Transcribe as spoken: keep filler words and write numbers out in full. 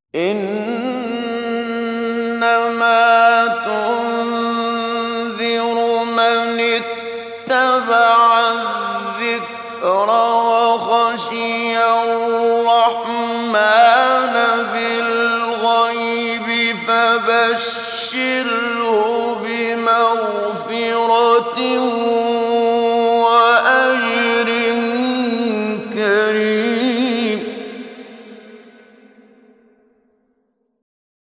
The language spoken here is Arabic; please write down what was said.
إِنَّمَا تُنذِرُ مَنِ اتَّبَعَ الذِّكْرَ وَخَشِيَ الرَّحْمَٰنَ بِالْغَيْبِ فَبَشِّرْهُ بِمَغْفِرَةٍ